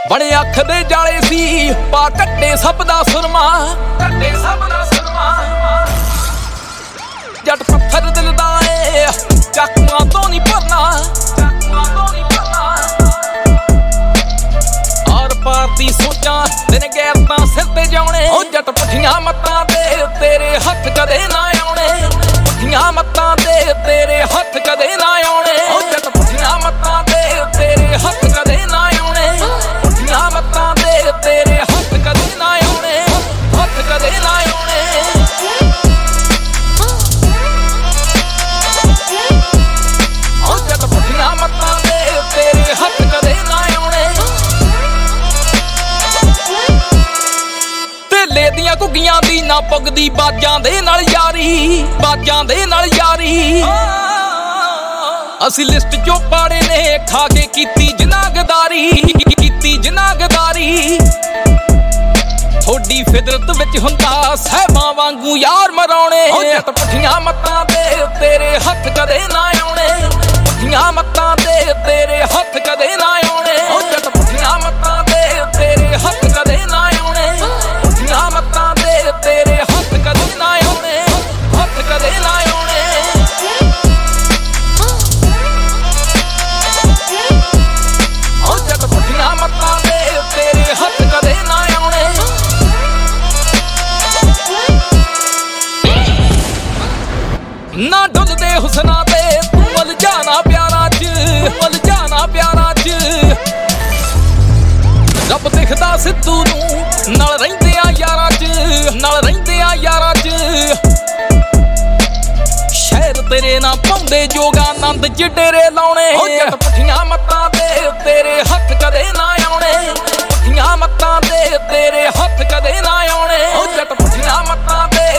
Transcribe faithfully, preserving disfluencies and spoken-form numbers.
बड़े अख दे जाले सी पा कट्टे सब दा सुरमा कट्टे सब दा सुरमा जट पत्थर दिल दा ए चाकुआं तो नहीं भरना चाकुआं तो नहीं भरना आर पार दी सोचां दिन गैरतां सिर ते जाने ओ जट पठियां मत्तां ते तेरे हत्थ कदे ना आउणे पठियां मत्तां ते तेरे हत्थ कदे ना आउणे ओ जट पठियां मत्तां ते तेरे हत्थ कदे ना आउणे पठियां मत्तां ते तेरे हत्थ कदे ना आउणे हत्थ कदे ना आउणे ओ जट पठियां मत्तां ते तेरे हत्थ कदे ना आउणे तेले दियां घुग्गियां दी ना पुगदी बाजां दे नाल यारी बाजां दे नाल यारी असी लिस्ट चो पाड़े ने खा के कीती जनागदारी कीती जनागदारी थोड़ी फिदरत विच हुंदा सहबां वांगू यार मराउने जट पठियां मत्तां ते तेरे हत्थ कदे ना आउणे पठियां मत्तां ते तेरे हत्थ कदे ना आउणे जट पठियां मत्तां ते तेरे हत्थ कदे ना आउणे पठियां मत्तां ते तेरे हत्थ कदे ना आउणे हत्थ कदे ना आउणे ओ जट पठियां मत्तां ते तेरे हत्थ कदे ना आउणे ना डुलदे हुस्ना ते तू वल जाना प्यारा च वल जाना प्यारा च रब दिखदा सिद्धू नूं नाल रहिंदे आ यारां च नाल रहिंदे आ यारां च शहर तेरे ना पाउंदे जोगानंद च डेरे लाउने ओ जट पठियां मत्तां ते तेरे हत्थ कदे ना आउणे पठियां मत्तां ते तेरे हत्थ कदे ना आउणे ओ जट पठियां मत्तां ते